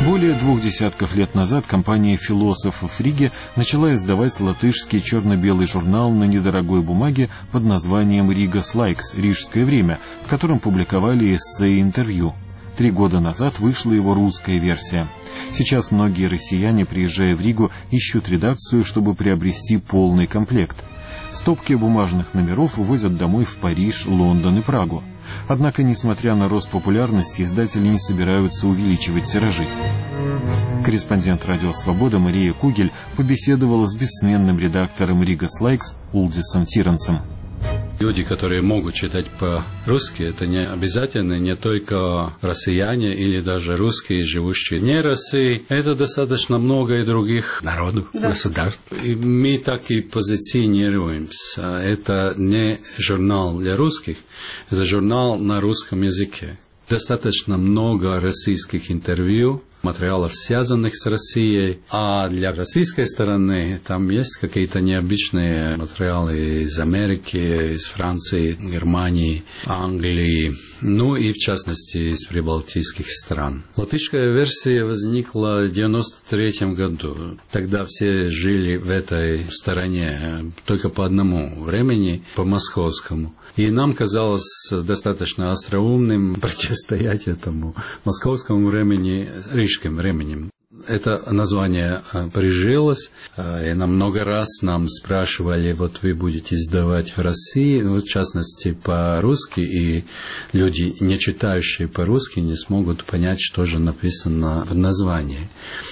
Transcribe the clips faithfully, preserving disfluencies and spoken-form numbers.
Более двух десятков лет назад компания «Философов» в Риге начала издавать латышский черно-белый журнал на недорогой бумаге под названием «Риgas laiks» — «Рижское время», в котором публиковали эссе и интервью. Три года назад вышла его русская версия. Сейчас многие россияне, приезжая в Ригу, ищут редакцию, чтобы приобрести полный комплект. Стопки бумажных номеров увозят домой в Париж, Лондон и Прагу. Однако, несмотря на рост популярности, издатели не собираются увеличивать тиражи. Корреспондент «Радио Свобода» Мария Кугель побеседовала с бессменным редактором «Риgas laiks» Улдисом Тирансом. Люди, которые могут читать по-русски, это не обязательно не только россияне или даже русские, живущие не в России. Это достаточно много и других народов, да. Государств. И мы так и позиционируемся. Это не журнал для русских, это журнал на русском языке. Достаточно много российских интервью, материалов, связанных с Россией, а для российской стороны там есть какие-то необычные материалы из Америки, из Франции, Германии, Англии, ну и в частности из прибалтийских стран. Латышская версия возникла в девяносто третьем году. Тогда все жили в этой стороне только по одному времени, по московскому. И нам казалось достаточно остроумным противостоять этому московскому времени рижским временем. Это название прижилось, и нам много раз нам спрашивали, вот вы будете издавать в России, в частности по-русски, и люди, не читающие по-русски, не смогут понять, что же написано в названии.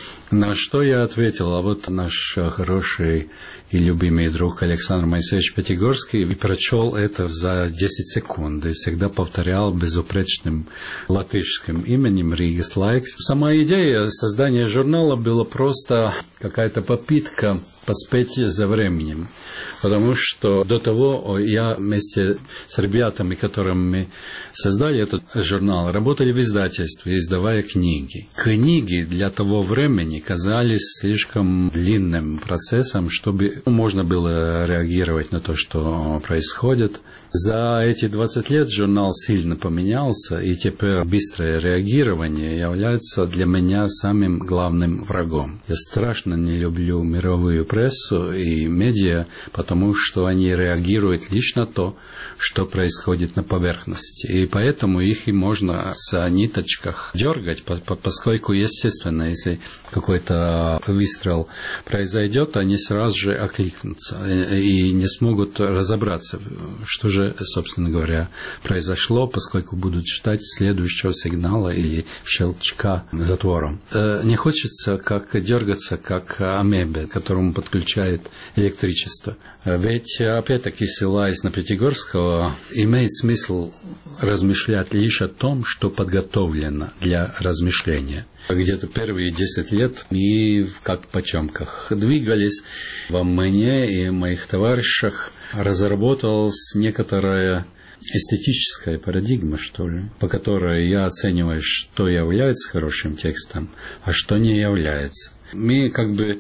На что я ответил, а вот наш хороший и любимый друг Александр Моисеевич Пятигорский прочел это за десять секунд и всегда повторял безупречным латышским именем «Риgas laiks». Сама идея создания журнала была просто какая-то попытка поспеть за временем. Потому что до того я вместе с ребятами, которыми мы создали этот журнал, работали в издательстве, издавая книги. Книги для того времени казались слишком длинным процессом, чтобы можно было реагировать на то, что происходит. За эти двадцать лет журнал сильно поменялся, и теперь быстрое реагирование является для меня самым главным врагом. Я страшно не люблю мировую прессу и медиа, потому что они реагируют лишь на то, что происходит на поверхности. И поэтому их и можно с ниточках дергать, поскольку, естественно, если какой-то выстрел произойдет, они сразу же окликнутся и не смогут разобраться, что же, собственно говоря, произошло, поскольку будут ждать следующего сигнала или щелчка затвором. Не хочется как дергаться, как амебе, которому подключает электричество. Ведь, опять-таки, ссылаясь на Пятигорского, имеет смысл размышлять лишь о том, что подготовлено для размышления. Где-то первые десять лет мы, как в потемках, двигались. Во мне и моих товарищах разработалась некоторая эстетическая парадигма, что ли, по которой я оцениваю, что является хорошим текстом, а что не является. Мы как бы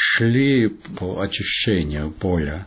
шли по очищению поля.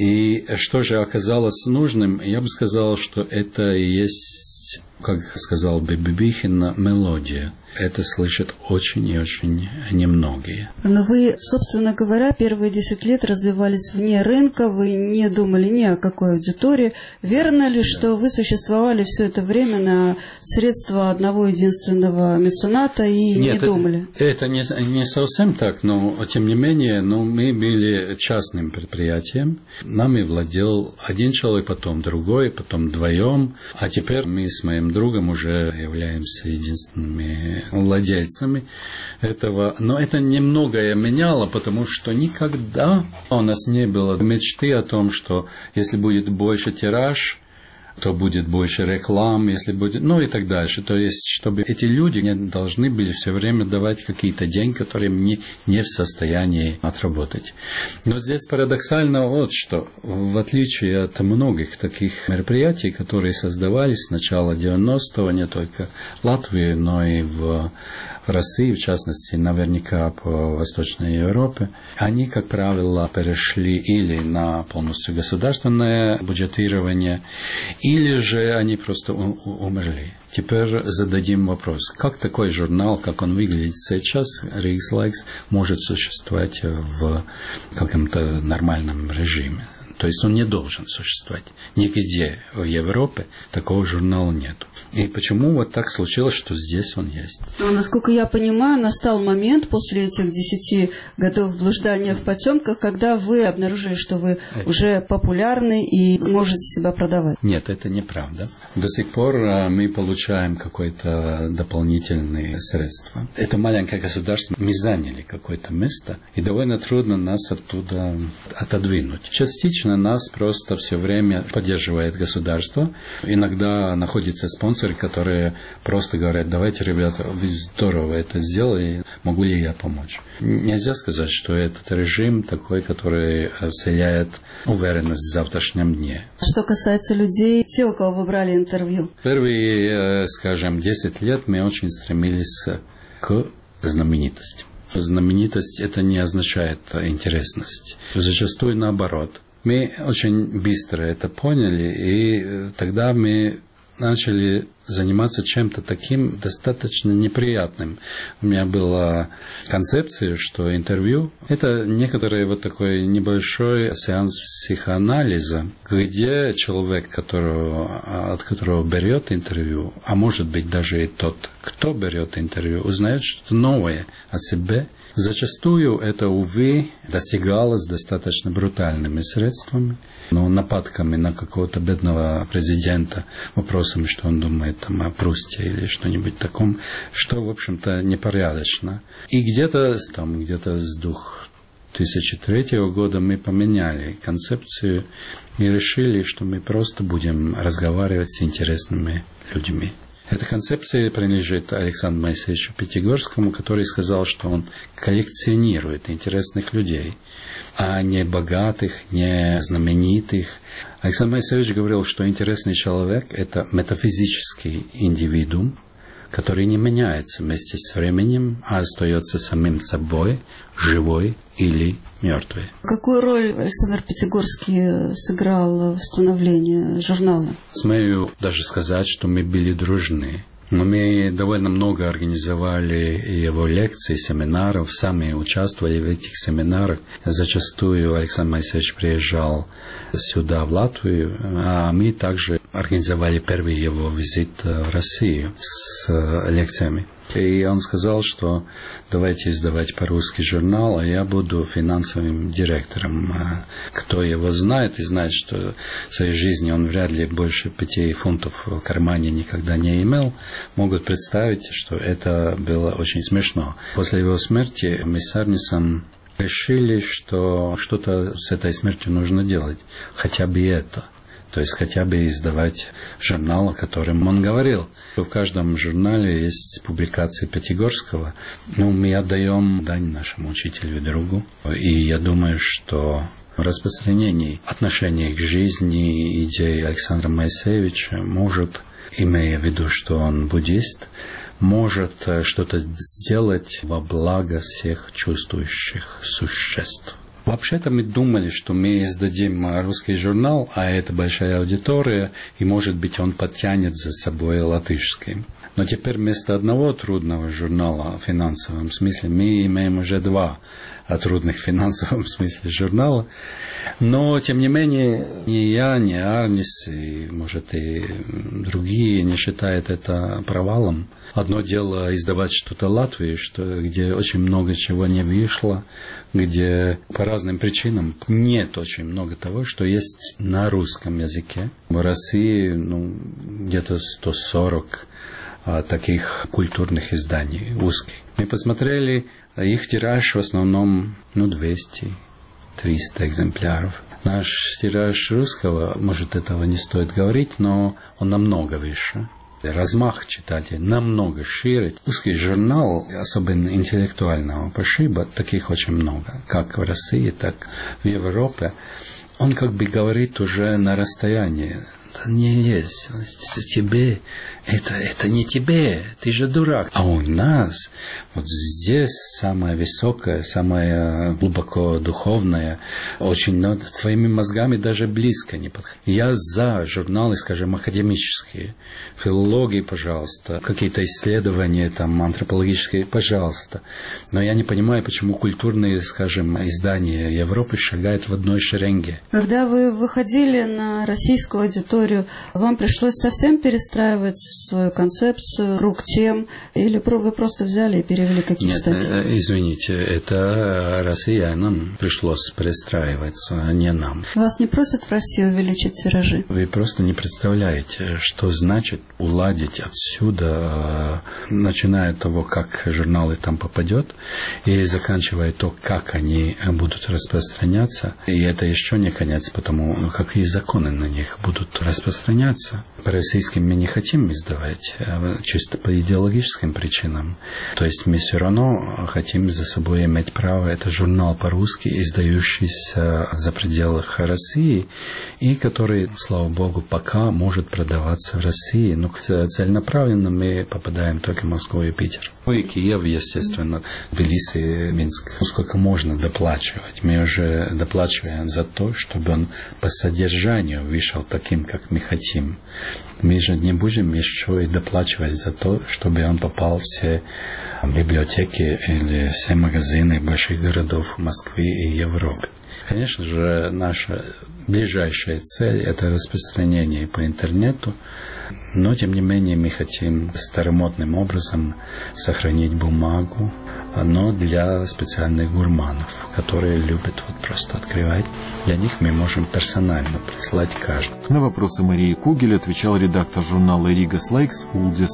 И что же оказалось нужным, я бы сказал, что это и есть, как сказал бы Бибихин, мелодия. Это слышат очень и очень немногие. Но вы, собственно говоря, первые десять лет развивались вне рынка, вы не думали ни о какой аудитории. Верно ли, да. что вы существовали все это время на средства одного единственного мецената и Нет, не думали? Это, это не, не совсем так, но тем не менее, но мы были частным предприятием. Нами владел один человек, потом другой, потом вдвоем. А теперь мы с моим другом уже являемся единственными владельцами этого. Но это немногое меняло, потому что никогда у нас не было мечты о том, что если будет больше тираж, то будет больше реклам, если будет, ну и так дальше. То есть, чтобы эти люди не должны были все время давать какие-то деньги, которые мне не в состоянии отработать. Но здесь парадоксально вот что, в отличие от многих таких мероприятий, которые создавались с начала девяностого, не только в Латвии, но и в в России, в частности, наверняка по Восточной Европе, они, как правило, перешли или на полностью государственное бюджетирование, или же они просто умерли. Теперь зададим вопрос, как такой журнал, как он выглядит сейчас, Rigas Laiks, может существовать в каком-то нормальном режиме. То есть он не должен существовать. Нигде в Европе такого журнала нет. И почему вот так случилось, что здесь он есть? Но, насколько я понимаю, настал момент после этих десяти годов блуждания в потемках, когда вы обнаружили, что вы это... уже популярны и можете себя продавать. Нет, это неправда. До сих пор мы получаем какое-то дополнительные средства. Это маленькое государство. Мы заняли какое-то место, и довольно трудно нас оттуда отодвинуть. Частично нас просто все время поддерживает государство. Иногда находятся спонсоры, которые просто говорят: давайте, ребята, вы здорово это сделали, могу ли я помочь? Нельзя сказать, что этот режим такой, который вселяет уверенность в завтрашнем дне. Что касается людей, те, у кого вы брали интервью? Первые, скажем, десять лет мы очень стремились к знаменитости. Знаменитость – это не означает интересность. Зачастую наоборот. Мы очень быстро это поняли, и тогда мы начали заниматься чем-то таким достаточно неприятным. У меня была концепция, что интервью – это некоторый вот такой небольшой сеанс психоанализа, где человек, которого, от которого берет интервью, а может быть даже и тот, кто берет интервью, узнает что-то новое о себе. Зачастую это, увы, достигалось достаточно брутальными средствами, но нападками на какого-то бедного президента, вопросами, что он думает там, о Прусте или что-нибудь таком, что, в общем-то, непорядочно. И где-то, там, где-то с две тысячи третьего года мы поменяли концепцию и решили, что мы просто будем разговаривать с интересными людьми. Эта концепция принадлежит Александру Моисеевичу Пятигорскому, который сказал, что он коллекционирует интересных людей, а не богатых, не знаменитых. Александр Моисеевич говорил, что интересный человек – это метафизический индивидуум, который не меняется вместе с временем, а остается самим собой, живой или мертвый. Какую роль Александр Пятигорский сыграл в становлении журнала? Смею даже сказать, что мы были дружны. Но мы довольно много организовали его лекций, семинаров, сами участвовали в этих семинарах. Зачастую Александр Моисеевич приезжал сюда, в Латвию, а мы также организовали первый его визит в Россию с лекциями. И он сказал, что давайте издавать по-русски журнал, а я буду финансовым директором. Кто его знает и знает, что в своей жизни он вряд ли больше пяти фунтов в кармане никогда не имел, могут представить, что это было очень смешно. После его смерти мы с Арнисом решили, что что-то с этой смертью нужно делать, хотя бы это. То есть хотя бы издавать журнал, о котором он говорил. В каждом журнале есть публикации Пятигорского. Ну, мы отдаем дань нашему учителю и другу. И я думаю, что в распространении отношений к жизни, идей Александра Моисеевича может, имея в виду, что он буддист, может что-то сделать во благо всех чувствующих существ. Вообще-то мы думали, что мы издадим русский журнал, а это большая аудитория, и, может быть, он подтянет за собой латышский. Но теперь вместо одного трудного журнала в финансовом смысле мы имеем уже два трудных в финансовом смысле журнала. Но, тем не менее, ни я, ни Арнис, и, может, и другие не считают это провалом. Одно дело издавать что-то в Латвии, что, где очень много чего не вышло, где по разным причинам нет очень много того, что есть на русском языке. В России ну, где-то сто сорок а, таких культурных изданий узких. Мы посмотрели, их тираж в основном ну, двести-триста экземпляров. Наш тираж русского, может, этого не стоит говорить, но он намного выше. Размах читателей намного шире. Узкий журнал, особенно интеллектуального пошиба, таких очень много, как в России, так и в Европе. Он как бы говорит уже на расстоянии. Да не лезь, тебе это, это не тебе, ты же дурак. А у нас вот здесь самое высокое, самое глубоко духовное, очень, но своими мозгами даже близко не подходит. Я за журналы, скажем, академические, филологии, пожалуйста, какие-то исследования там антропологические, пожалуйста. Но я не понимаю, почему культурные, скажем, издания Европы шагают в одной шеренге. Когда вы выходили на российскую аудиторию, вам пришлось совсем перестраивать свою концепцию, круг тем, или вы просто взяли и перевели какие-то статьи? Нет, извините, это россиянам пришлось перестраиваться, а не нам. Вас не просят в России увеличить тиражи? Вы просто не представляете, что значит уладить отсюда, начиная от того, как журналы там попадет, и заканчивая то, как они будут распространяться. И это еще не конец, потому какие законы на них будут распространяться. По-российски мы не хотим издавать, чисто по идеологическим причинам. То есть мы все равно хотим за собой иметь право. Это журнал по-русски, издающийся за пределах России, и который, слава богу, пока может продаваться в России. Но целенаправленно мы попадаем только в Москву и Питер. Ну и Киев, естественно, Тбилиси, Минск. Ну, сколько можно доплачивать? Мы уже доплачиваем за то, чтобы он по содержанию вышел таким, как мы хотим. Мы же не будем еще и доплачивать за то, чтобы он попал в все библиотеки или все магазины больших городов Москвы и Европы. Конечно же, наша ближайшая цель – это распространение по интернету, но, тем не менее, мы хотим старомодным образом сохранить бумагу, но для специальных гурманов, которые любят вот просто открывать. Для них мы можем персонально прислать каждому. На вопросы Марии Кугель отвечал редактор журнала «Рига Слайкс» Улдис